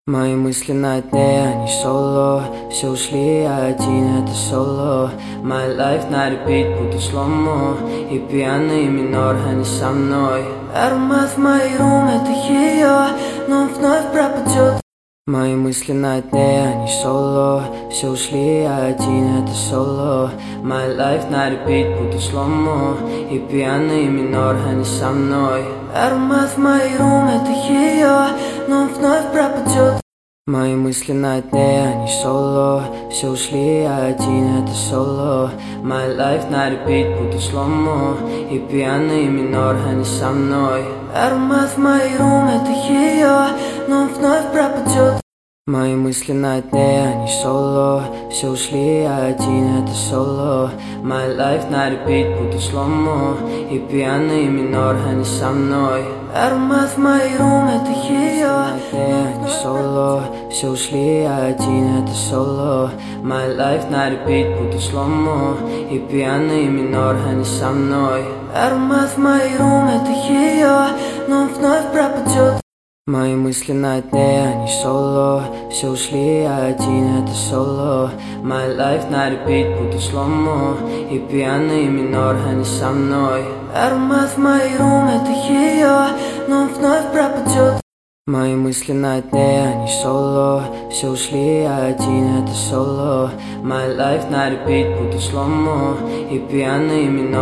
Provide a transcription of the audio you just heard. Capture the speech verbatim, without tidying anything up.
Мои мысли на дне, они соло. Все ушли, я один, это соло. My life на репит, буду сломо. И пьяный минор, они со мной. Аромат в моей рум, это ее, но он вновь пропадет. Мои мысли на дне, они соло. Все ушли, я один, это соло. My life на репит, буду сломо. И пьяный минор, они со мной. Аромат в моей рум, это ее, но он вновь пропадет. Мои мысли на дне, они соло. Все ушли, я один, это соло. My life на репит, буду сломо. И пьяный минор, они со мной. Аромат в моей рум, это ее, но он вновь пропадет. Мои мысли на дне, они соло. Все ушли, я один, это соло. My life на репит, буду сломо. И пьяный минор, они со мной. Аромат в моей рум, это ее, не соло. Все ушли, я один, это соло. My life на репит, буду сломо. И пьяный минор, они со мной. Аромат в моей рум, это ее, но он вновь пропадет. Мои мысли на дне, они соло. Все ушли, я один, это соло. My life на репит, буду сломо. И пьяный минор, они со мной. Аромат в моей рум, это ее, но он вновь пропадет. Мои мысли на дне, они соло. Все ушли, я один, это соло. My life на репит, буду сломо. И пьяный минор.